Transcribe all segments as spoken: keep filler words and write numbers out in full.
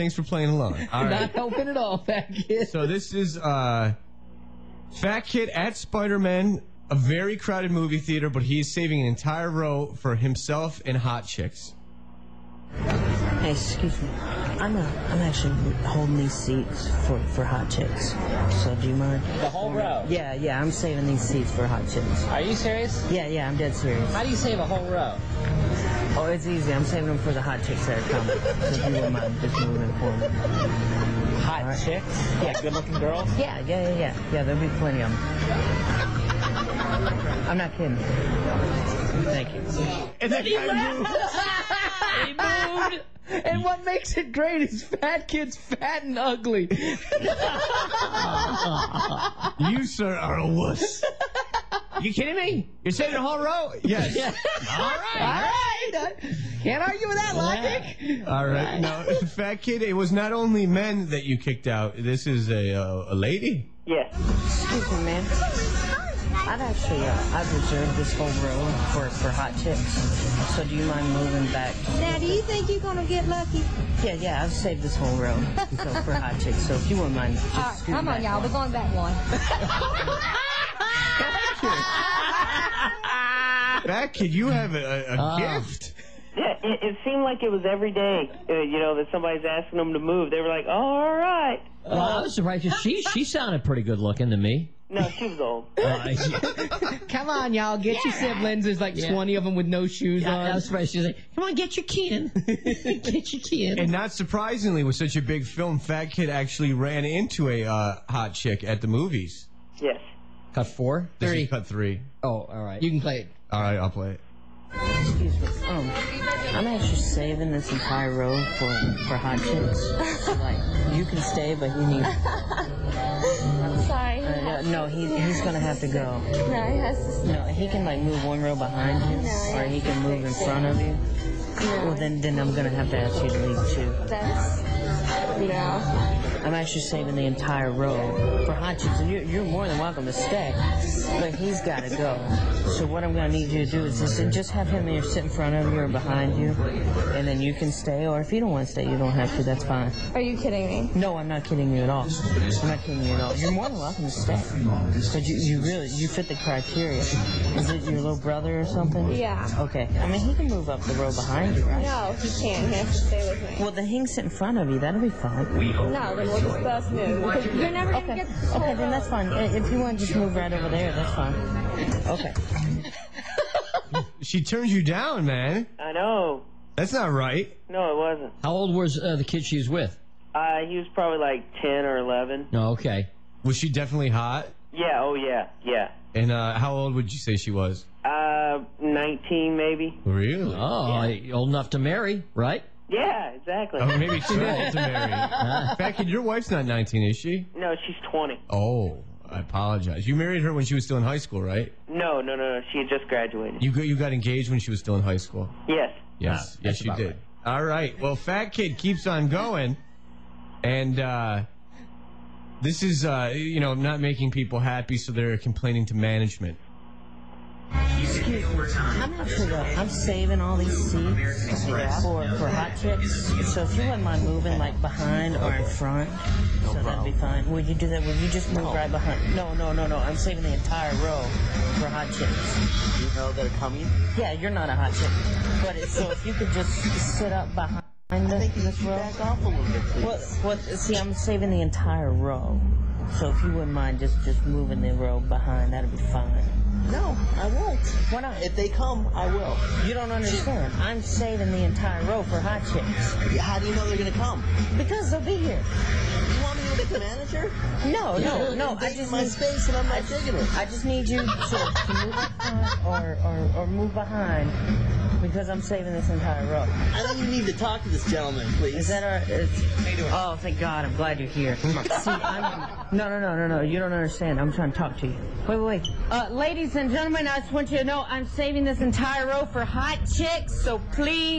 Thanks for playing along. All right. Not helping at all, Fat Kid. So this is uh, Fat Kid at Spider-Man, a very crowded movie theater, but he is saving an entire row for himself and hot chicks. Hey, excuse me. I'm uh, I'm actually holding these seats for, for hot chicks. So do you mind? The whole row? Yeah, yeah, I'm saving these seats for hot chicks. Are you serious? Yeah, yeah, I'm dead serious. How do you save a whole row? Oh, it's easy. I'm saving them for the hot chicks that are coming. So if you wouldn't mind just moving for me. Hot right. chicks? Yeah, good-looking girls? Yeah, yeah, yeah, yeah. Yeah, there'll be plenty of them. I'm not kidding. Thank you. And that guy moved. He moved. And what makes it great is Fat Kid's fat and ugly. You, sir, are a wuss. You kidding me? You're saving a whole row? Yes. Yeah. All right. All right. Can't argue with that logic. All right. Now, Fat Kid, it was not only men that you kicked out. This is a uh, a lady. Yes. Excuse me, man. I'd actually, uh, I've reserved this whole row for, for hot chicks. So do you mind moving back? Now, do you think you're going to get lucky? Yeah, yeah, I've saved this whole row so, for hot chicks. So if you wouldn't mind, just All right, scoot come on, back y'all. one. We're going back one. Fat Kid, you have a, a Uh. gift. Yeah, it, it seemed like it was every day, uh, you know, that somebody's asking them to move. They were like, oh, all right. Well, I was surprised 'cause she she sounded pretty good looking to me. No, she was old. Come on, y'all. Get your siblings. There's like Yeah. twenty of them with no shoes Yeah, on. I was surprised. She was like, "Come on, get your kid, get your kid." And not surprisingly, with such a big film, Fat Kid actually ran into a uh, hot chick at the movies. Yes. Cut four, This is Three. cut three. Oh, all right. You can play it. All right, I'll play it. Excuse me. Um, I'm actually saving this entire row for, for hot chicks. So, like, you can stay, but you need... I'm sorry. Uh, no, no, he, he's gonna have to go. No, he has to No, he can, like, move one row behind you, No, or he can move in front of you. Well, then, then I'm gonna have to ask you to leave, too. That's... No. I'm actually saving the entire row for hot chicks, and you're, you're more than welcome to stay, but he's got to go. So what I'm going to need you to do is just, just have him either sit in front of you or behind you, and then you can stay, or if you don't want to stay, you don't have to, that's fine. Are you kidding me? No, I'm not kidding you at all. I'm not kidding you at all. You're more than welcome to stay. But you, you really, you fit the criteria. Is it your little brother or something? Yeah. Okay. I mean, he can move up the row behind you, right? No, he can't. He has to stay with me. Well, then he can sit in front of you. That'll be fine. No, then we'll just bust move. Because you're never going to Okay, get this whole okay, then row. that's fine. I- If you want to just move right over there, that's fine. Okay. She turns you down, man. I know. That's not right. No, it wasn't. How old was uh, the kid she was with? Uh, he was probably like ten or eleven. No, okay. Was she definitely hot? Yeah, oh yeah, yeah. And uh, how old would you say she was? Uh, nineteen maybe. Really? Oh, old enough to marry, right? Yeah, exactly. Oh, maybe too old to marry. Fat Kid, your wife's not nineteen, is she? No, she's twenty. Oh, I apologize. You married her when she was still in high school, right? No, no, no, no. She had just graduated. You got, you got engaged when she was still in high school? Yes. Yes, Ah, yes, that's you about did. right. All right. Well, Fat Kid keeps on going, and uh, this is, uh, you know, not making people happy, so they're complaining to management. Excuse me. I'm actually, uh, I'm saving all these seats for, for hot chicks. So if you wouldn't mind moving, like, behind or in front, so that'd be fine. Would you do that? Would you just move right behind? No, no, no, no. I'm saving the entire row for hot chicks. You know they're coming? Yeah, you're not a hot chick. But it, so if you could just sit up behind this, this row. Back off a little bit, please. Well, well, see, I'm saving the entire row. So if you wouldn't mind just, just moving the row behind, that'd be fine. No, I won't. Why not? If they come, I will. You don't understand. I'm saving the entire row for hot chicks. How do you know they're going to come? Because they'll be here. You want me to be the manager? No, no, no. I Invading just my need, space and I'm not digging it. I just need you to, to move in front or, or, or move behind because I'm saving this entire row. I think you need to talk to this gentleman, please. Is that our... Is, oh, thank God. I'm glad you're here. See, I'm... No, no, no, no, no. You don't understand. I'm trying to talk to you. Wait, wait, wait. Uh, ladies and gentlemen, I just want you to know I'm saving this entire row for hot chicks, so please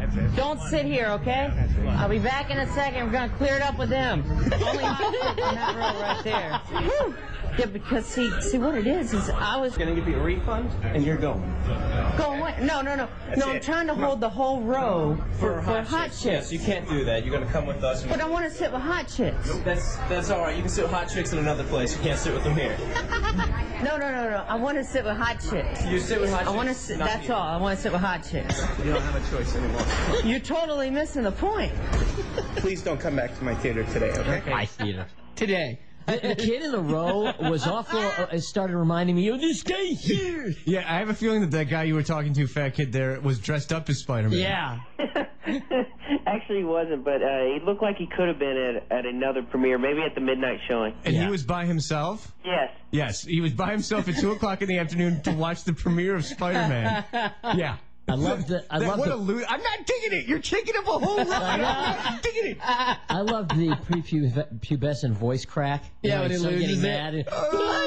Don't sit here, okay? I'll be back in a second. We're gonna clear it up with them. Only hot chicks in that row right there. Whew. Yeah, because see, see what it is is I was Gonna give you a refund, and you're going. going away. No, no, no, no. I'm it. trying to hold the whole row for, for hot chicks. Yes, you can't do that. You're gonna come with us. And But I want to sit with hot chicks. that's that's all right. You can sit with hot chicks in another place. You can't sit with them here. No, no, no, no. I want to sit with hot chicks. You sit with hot I chicks. want to sit. not That's here. all. I want to sit with hot chicks. You don't have a choice anymore. You're totally missing the point. Please don't come back to my theater today, okay? My theater. Today. The, the kid in the row was awful. Uh, it started reminding me of this guy here. Yeah, I have a feeling that that guy you were talking to, fat kid, there was dressed up as Spider-Man. Yeah. Actually, he wasn't, but uh, he looked like he could have been at, at another premiere, maybe at the midnight showing. And Yeah. he was by himself? Yes. Yes, he was by himself at two o'clock in the afternoon to watch the premiere of Spider-Man. Yeah. I love the. I That- love what the. a lo- I'm not digging it. You're taking up a whole lot. I'm not digging it. I love the prepubescent voice crack. You Yeah, know, when he he's so loses getting it. mad. and-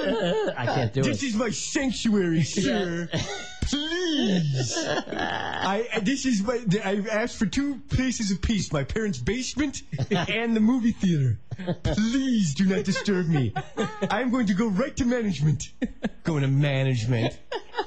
I can't do This it. is my sanctuary, sir. Please. I this is my. I've asked for two places of peace: my parents' basement and the movie theater. Please do not disturb me. I'm going to go right to management. Going to management.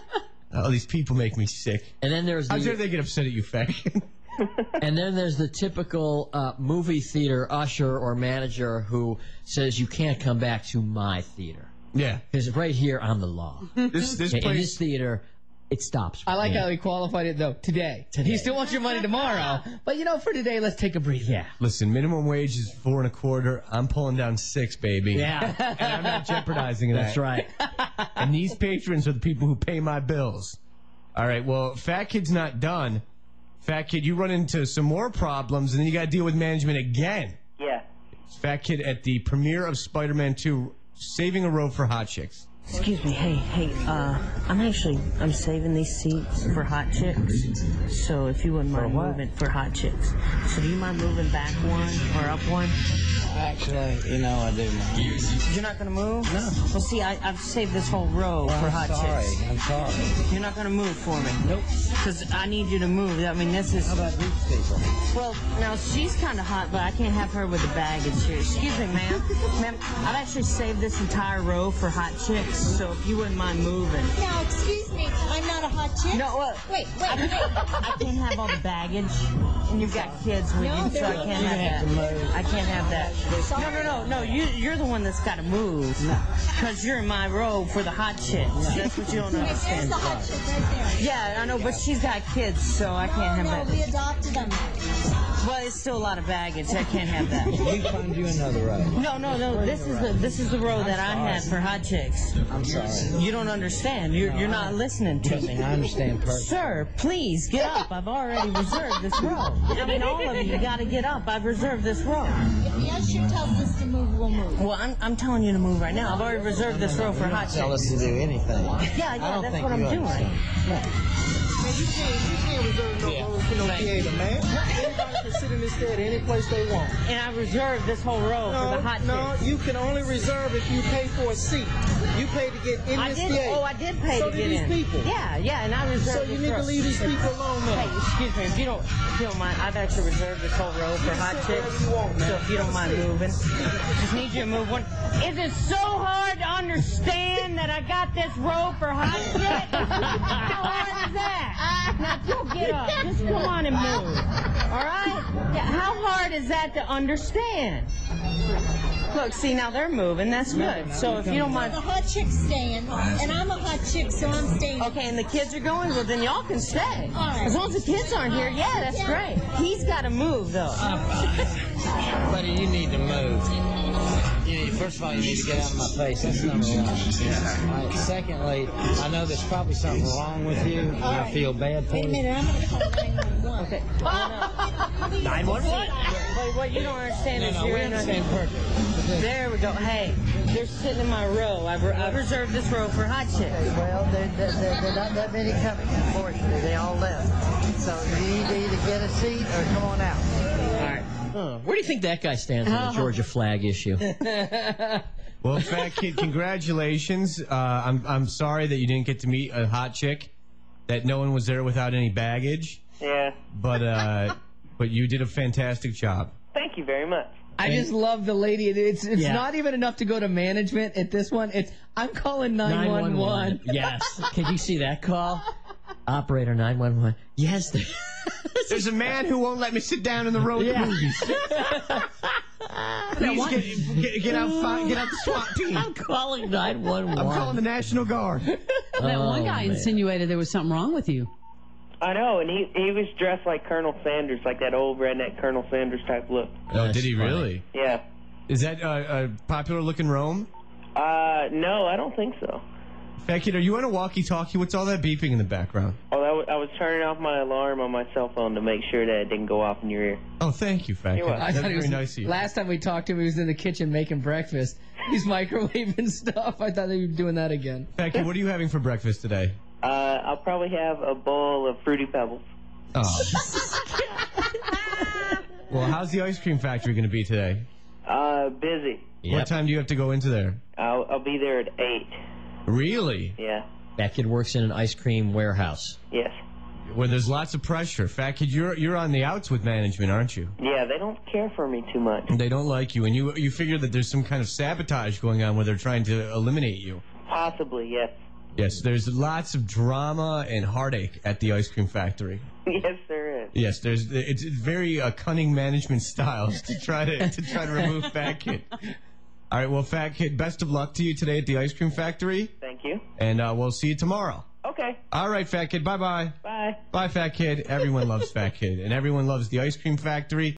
Oh, these people make me sick. And then there's How dare the. they get upset at you, fat kid? And then there's the typical uh, movie theater usher or manager who says you can't come back to my theater Yeah. because right here I'm the law. This this In place. this theater, it stops. I like Yeah. how he qualified it though. Today. He still wants your money tomorrow. But you know, for today, let's take a breather. Yeah. Listen, minimum wage is four and a quarter. I'm pulling down six, baby. Yeah. And I'm not jeopardizing that. That's right. And these patrons are the people who pay my bills. All right, well, Fat Kid's not done. Fat Kid, you run into some more problems, and then you got to deal with management again. Yeah. Fat Kid at the premiere of Spider-Man two, saving a row for hot chicks. Excuse me, hey, hey, uh, I'm actually, I'm saving these seats for hot chicks. So if you wouldn't mind moving for hot chicks. So do you mind moving back one or up one? Actually, you know I do. You're not gonna move? No. Well, see, I, I've saved this whole row for hot chicks. I'm sorry. You're not gonna move for me? Nope. Because I need you to move. I mean, this is... How about these people? Well, now she's kind of hot, but I can't have her with the baggage here. Excuse me, ma'am. Ma'am, I've actually saved this entire row for hot chicks, so if you wouldn't mind moving. Now, excuse me, I'm not a hot chick. No, what? Wait, wait, I, wait. I can't have all the baggage, and you've got kids with No, you, so I they're- can't have that. I can't have that. No, no, no, no. You, you're the one that's got to move, because you're in my row for the hot chicks. That's what you don't There's understand. the hot chick right there. Yeah, I know, but she's got kids, so I can't have no, that. no, we adopted them. Well, it's still a lot of baggage. I can't have that. You find you another row. No, no, no. This is the this is the row that I had for hot chicks. I'm sorry. You don't understand. You're you're not listening to Trust me. me, I understand perfectly. Sir, please get up. I've already reserved this row. I mean, all of you got to get up. I've reserved this row. If the usher tells us to move, we'll move. Well, I'm I'm telling you to move right now. I've already reserved this row for hot Tell chicks. us to do anything. Yeah, I yeah, don't that's think what I'm you doing. understand. You can't, you can't reserve no rows for no theater, man. Anybody can sit in this theater any place they want. And I reserved this whole row for No, the hot no, chicks. you can only reserve if you pay for a seat. You pay to get in I this did. theater. Oh, I did pay so to did get these in. people. Yeah, yeah, and I reserved. So you this need row. to leave these people alone now. Hey, excuse me, if you don't, if you don't mind, I've actually reserved this whole row for hot chicks. So if you don't mind moving, just need you to move one. Is it so hard to understand that I got this row for hot chicks? How hard is that? Now don't get up. Just come on and move. All right? Yeah. How hard is that to understand? Look, see now they're moving. That's good. So if you don't mind. The hot chick's staying, and I'm a hot chick, so I'm staying. Okay, and the kids are going? Well, then y'all can stay. All right. As long as the kids aren't here, yeah, that's Yeah. great. He's got to move, though. Buddy, you need to move. You need, first of all, you need to get out of my face. That's number one. All right, secondly, I know there's probably something wrong with you, and I feel bad for Wait a you. minute, I'm going to call nine one one. Okay. nine one one? But what you don't understand No, is no, you're we in a... understand perfectly. There we go. Hey, they're sitting in my row. I've, re- I've reserved this row for hot chicks. Well, there, there, there, there are not that many coming, unfortunately. They all left. So you need to either get a seat or come on out. All right. Uh, where do you think that guy stands on the Georgia flag issue? Well, Fat Kid, congratulations. Uh, I'm I'm sorry that you didn't get to meet a hot chick, that no one was there without any baggage. Yeah. but uh, but you did a fantastic job. Thank you very much. I just love the lady. It's it's Yeah. not even enough to go to management at this one. It's I'm calling nine one one. Yes. Can you see that call? Operator nine one one. Yes. there- There's a man who won't let me sit down in the row of Yeah. the movies. Please get, get, get out, fi- get out the SWAT team. I'm calling nine one one. I'm calling the National Guard. That Oh, one guy man. insinuated there was something wrong with you. I know, and he he was dressed like Colonel Sanders, like that old redneck Colonel Sanders type look. Oh, That's did he funny. really? Yeah. Is that uh, a popular look in Rome? Uh, no, I don't think so. Fat Kid, are you on a walkie-talkie? What's all that beeping in the background? Oh, that was, I was turning off my alarm on my cell phone to make sure that it didn't go off in your ear. Oh, thank you, Fat You're Kid. welcome. I That's thought he very was nice of you. last time we talked to him. He was in the kitchen making breakfast. He's microwaving stuff. I thought he was doing that again. Fat Kid, what are you having for breakfast today? Uh, I'll probably have a bowl of Fruity Pebbles. Oh. Well, how's the ice cream factory going to be today? Uh, busy. What time do you have to go into there? I'll, I'll be there at eight. Really? Yeah. That kid works in an ice cream warehouse. Yes. Where there's lots of pressure. Fat Kid, you're you're on the outs with management, aren't you? Yeah, they don't care for me too much. They don't like you, and you you figure that there's some kind of sabotage going on where they're trying to eliminate you. Possibly, yes. Yes, there's lots of drama and heartache at the ice cream factory. Yes, there is. Yes, there's it's very uh, cunning management styles to try to to try to remove Fat Kid. All right, well, Fat Kid, best of luck to you today at the ice cream factory, Thank you. and uh, we'll see you tomorrow. Okay. All right, Fat Kid, bye bye. Bye. Bye, Fat Kid. Everyone loves Fat Kid, and everyone loves the ice cream factory.